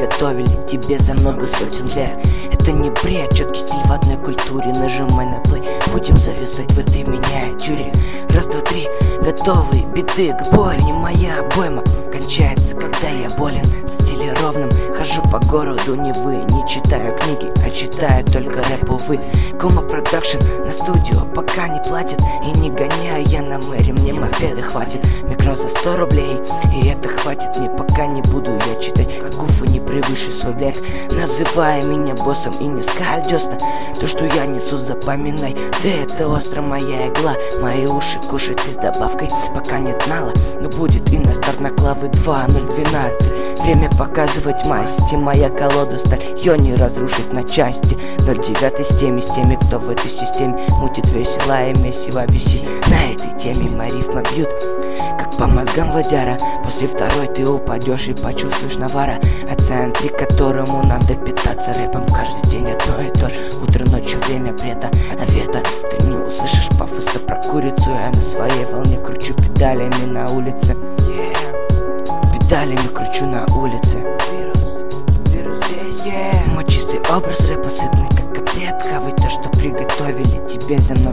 приготовили тебе за много сотен лет. Это не бред, четкий стиль в одной культуре. Нажимай на плей, будем зависать в этой миниатюре. Раз, два, три, готовы, биты к бою. Не моя обойма кончается, когда я болен. В стиле ровном хожу по городу Невы. Не читаю книги, а читаю только рэп, увы. Кома продакшн на студио пока не платит. И не гоняю я на мэри, мне мопеды хватит. Микро за 100 рублей, и это хватит мне, пока не буду я читать, как уфа не превыше свой век. Называя меня боссом и не скаль десна. То, что я несу, запоминай, да это остро моя игла. Мои уши кушать и с добавкой, пока нет нала. Но будет и на старт на клавы 2012. Время показывать масти, моя колода сталь, ее не разрушить на части. 09 с теми, кто в этой системе мутит весело и месиво висит. На этой теме мои рифмы бьют, как по мозгам водяра. После второй ты упадешь и почувствуешь навара. О центре, которому надо питаться рэпом. Каждый день одно и то же, утро, ночью, время ответа. Ты не услышишь пафоса про курицу. Я на своей волне кручу педалями на улице. Педалями кручу на улице. Вирус здесь, Мой чистый образ рэпа сытный, как котлет. Хавай то, что приготовили тебе за много